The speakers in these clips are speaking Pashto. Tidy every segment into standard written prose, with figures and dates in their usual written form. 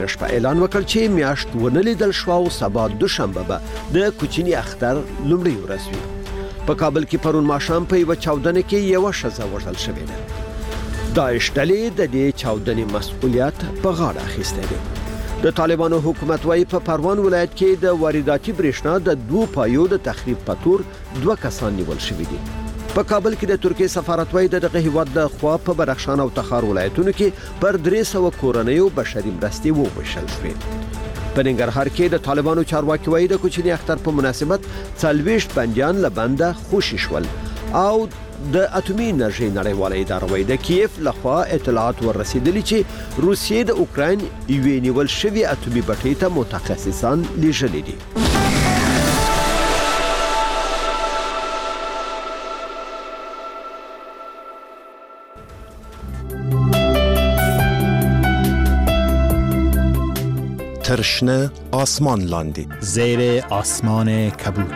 شپه اعلان وکړ چې میاشت ونه لیدل شو او سبا دوشنبه به د کوچني اختر لومړی ورځ وي. په کابل کې پرون ماښام په یوه چاودنه کې یوه ښځه وژل شوې ده. داعش ډلې د دې چاودنې مسؤلیت په غاړه اخیستی دی. د طالبانو حکومت وايي په پروان ولایت کې د وارداتي برېښنا د 2 پایو د تخریب په تور 2 کسان نیول شوي دي. په کابل کې د ترکیې سفارت وايي دغه هیواد د خوا په بدخشان او تخار ولایتونو کې پر 300 کورنیو بشري مرستې وویشل شوې. په ننګرهار کې د طالبانو چارواکي وايي د کوچني اختر په مناسبت 40 بندیان له بنده خوشي شول او د اټومي انرژي نړیواله اداره وايي د کیف لخوا اطلاعات ورسېدلي چې روسیې د اوکراین یوې نیول شوې اټومي بټۍ ته متخصصان لیږلي دي. ترشنه آسمان لاندی زیر آسمان کبود.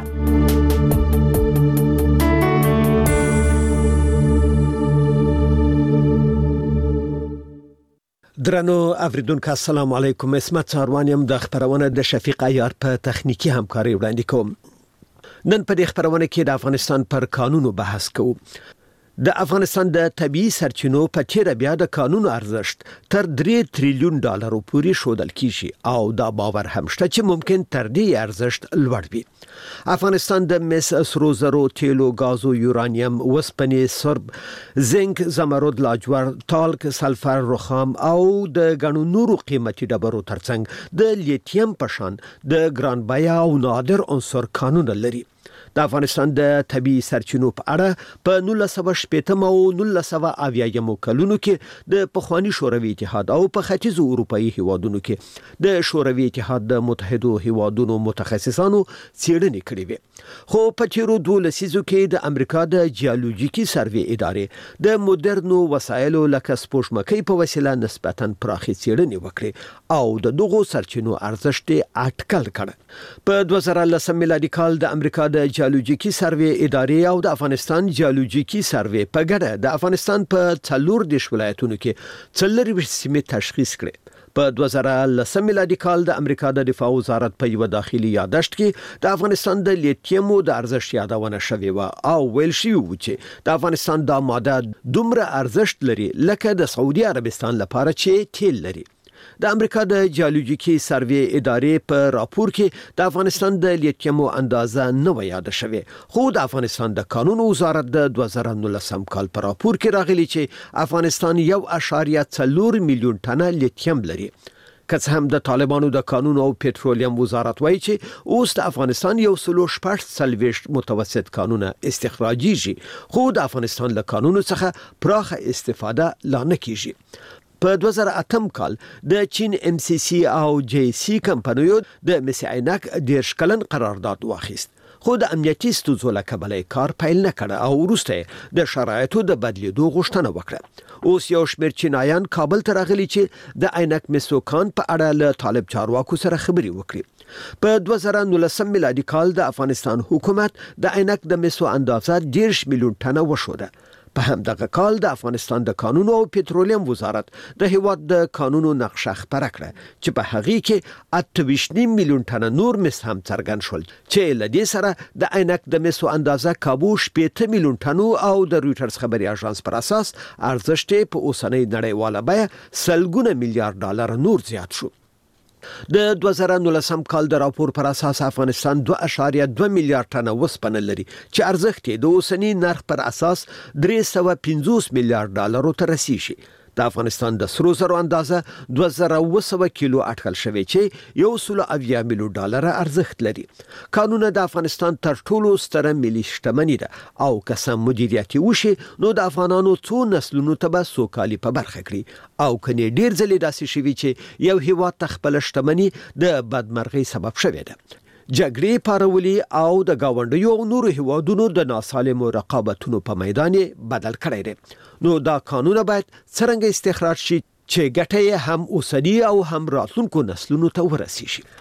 درنو اوریدونکو السلام علیکم. اسمت څاروانیم د خبرونه د شفیق عیار په تخنیکی همکاري وړاندې کوم. نن په دې خبرونه کې د افغانستان پر قانونو بحث کوو. د افغانستان د طبيعي سرچینو په تیر بیا د قانون ارزښت تر 3 تریلیون ډالرو پورې شودل کیږي او دا باور هم شته چې ممکن تر دې ارزښت لوړ وي. افغانستان د مس سرو زرو، تیلو، غازو، یورانیم، وسپنې، سرب، زنک، زمرد، لاجورد، تالک، سلفر، رخام او د غنو نورو قیمتي ډبرو ترڅنګ د لیتیم پشان د ګران بیه او نادر عنصر قانون لري. د افغانستان د طبيعي سرچینو په اړه په 1980 او 1980 کلونو کې د پخوانی شوروي اتحاد او په ختیځ اروپאי هیوادونو کې د شوروي اتحاد د متحدو هیوادونو متخصصانو څېړنې کړې وې. خو په تیرو 2 لسیزو کې د امریکا د جیولوژیکي سروې ادارې د مدرنو وسایلو لکه سپوږمکۍ په وسیله نسبتاً پراخې څېړنې وکړې او د دغو سرچینو ارزښت اټکل کړ. په 2010 میلادي کال د امریکا د جیولوژیکي سروې ادارې او د افغانستان جیولوژیکي سروې په ګډه د افغانستان په 40 ولایتونو کې 40 سیمې تشخیص کړې. په 2010 میلادي کال د امریکا د دفاع وزارت په یو داخلي یادښت کې د افغانستان د لیتیمو د ارزښت یادونه شوې و او ویل شوی و چې د افغانستان د ماده دومره ارزښت لري لکه د سعودي عربستان لپاره چې تیل لري. د امریکا د جیولوژیکي سروې ادارې په راپور کې د افغانستان د لیتیمو اندازه نه و یاد شوې، خو د افغانستان د قانون وزارت د 2019 کال په راپور کې راغلي چې افغانستان 1.4 میلیون ټنه لیتیم لري. که څه هم د طالبانو د قانون او پټرولیم وزارت وایي چې اوس د افغانستان 140 متوسط قانونه استخراجيږي، خو د افغانستان له قانونو څخه پراخه استفاده لا نه کیږي. په 2008 کال د چین MCC او JC کمپنیو د مس عینک 10 کلن قرارداد واخیست، خو د امنیتي ستونزو له کبله کار پیل نه کړ او وروسته د شرایطو د بدلیدو غوښتنه وکړه. اوس یو شمېر چینایان کابل ته راغلي چې د عینک مسوکان په اړه له طالب چارواکو سره خبري وکړي. په 2019 میلادي کال د افغانستان حکومت د عینک د مسو اندازه 10 میلیون ټنه وښوده. په همدغه کال د افغانستان د قانون او پټرولیم وزارت د هیواد د قانونو نقشه خبره کړه چې په هغه کې 28 میلیون ټنه نور مس هم څرګند شول چې لدې سره د عینک د مسو اندازه کابو 8 میلیون ټنو او د رويټرز خبري اژانس پر اساس ارزښت په اوسنۍ نړیواله بیه سلګونه میلیارډ ډالر نور زیات شو. د 2019 کال د راپور پر اساس افغانستان 2.2 میلیارډ ټنه وسپنه لري چې ارزښت یې د اوسنی نرخ پر اساس 350 میلیارډ ډالرو ته رسیږي. د افغانستان د سرو زرو اندازه 2200 کیلو اټکل شوی چې 180 میلیون ډالر ارزښت لري. قانون د افغانستان تر ټولو ستره ملي شتمني ده او که سم مدیریت وشي نو د افغانانو څو نسلونو ته به سوکالي په برخه کړي او کني ډیر ځلې داسې شوي چې یو هیواد تخپل شتمني د بدمرغي سبب شوی ده. جګړې پارولي او د گاونډیو او نورو هیوادونو د ناسالمو رقابتونو په میدان بدل کړی دی. نو دا قانون باید څنګه استخراج شي چې ګټه هم اوسنی او هم راتلونکو نسلونو ته ورسیږي.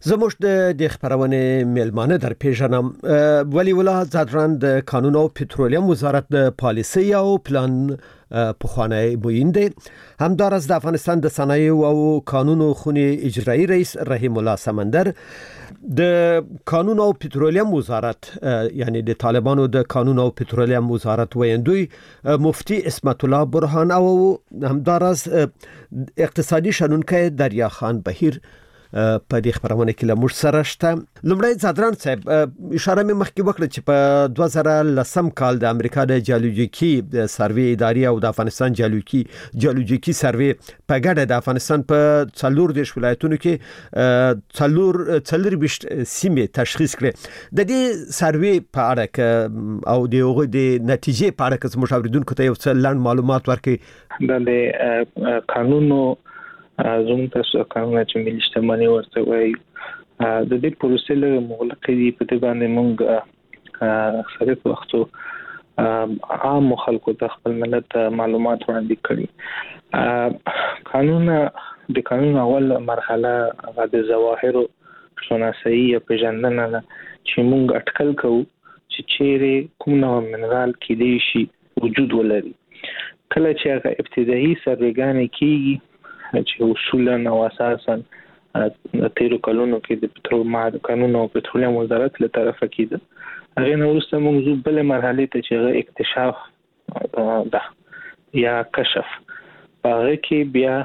زموږ د خبرونه میلمانه در پیژنم ولی الله زادران د قانون او پترولیم وزارت د پالیسی او پلان پخوانی معین دی. همدارس د افغانستان د صنایع او قانون خونی اجرایی رئیس رحیم الله سمندر د قانون او پترولیم وزارت یعنی د طالبانو د قانون او پترولیم وزارت ویندوی مفتی اسمت الله برهان او همدارس اقتصادي شنونکي دریا خان بهیر په دې خبرونه کې لمر سره شته. لومړی زادران صاحب اشاره مې مخکې وکړه چې په 2010 کال د امریکا د جیولوژیکي سروې ادارې او د افغانستان جیولوژیکي سروې په ګډه د افغانستان په 14 ولایتونو کې 4 سیمې تشخیص کړې. د دې سروې په اړه او د هغه د نتیجې په اړه کوم مشاوردونکو ته یو څه لاندې معلومات ورکړي. د قانونو زموږ تاسو قانون چې ملي شتمنۍ ورته وایي د دې پروسې له مغلقې دی په دې باندې موږ اکثریت وختو عام خلکو ته خپل ملت معلومات وړاندې کړي. د قانون اول مرحله د ظواهر شناسایی په ژوندنه چې موږ اټکل کوو چې چیرې کوم نوع منرال کې دی شي وجود ولري. کله چې هغه ابتدایي سروېګانې کیږي چې اصولا او اساسا تیرو کلونو کې د پټرول قانون او پټرولیم وزارت له طرفه کېده. هغه نو وروسته موږ بل مرحله ته چې اکتشاف ده یا کشف هغه کې بیا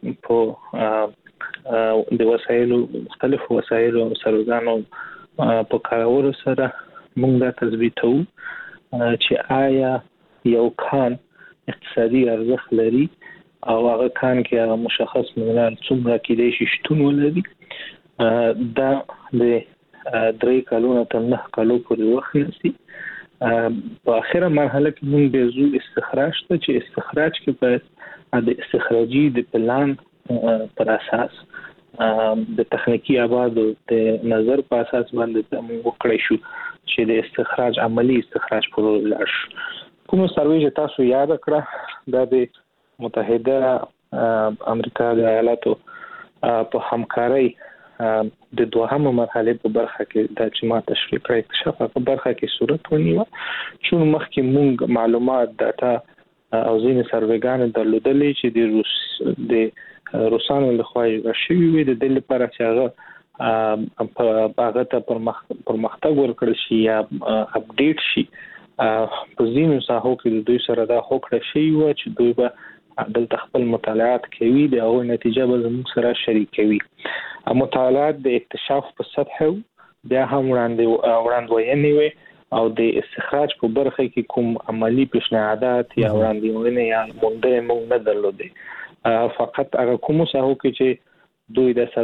په د وسایلو مختلفو وسایلو او سروګانو په کارولو سره موږ دا تثبیتو چې آیا یو کان اقتصادي ارزښت لري او هغه کان کې هغه مشخص منرال څومره کې دی شي شتون ولري. دا د 3 کلونو تر 9 کلو پورې وخت نیسي. په اخره مرحله کې موږ به زو استخراج ته چې استخراج کې په د استخراجي د پلان پر اساس د تخنیکی آبادو د نظر په اساس باندې موږ وکړی شو چې د استخراج عملی استخراج پر لاش کوم سروې تاسو یاد کړه د متحده امریکا د ایالاتو په همکارۍ د دوهمه مرحله په برخه کې د اجتماع تشریح کړې اکتشاف په برخه کې صورت ونیو چې مخکې مونږ معلومات ډاټا او ځینې سروېګان درلودلې چې د روسانو لخوا یې شوي وي د دې لپاره چې هغه هغه ته پرمختګ ورکړل شي یا اپډیټ شي. په ځینو ساحو کې د دوی سره دا هوکړه شوې وه چې دوی به دلته خپل مطالعات کوي د هغوی نتیجه به زموږ سره شریکوي. مطالعات د اکتشاف په سطح بیا هم وړاندوینې وي او د استخراج په برخه کې کوم عملی پیشنهادات یا وړاندوینې یا موندنې موږ نه درلودې. فقط هغه کوم ساحو کې چې دوی د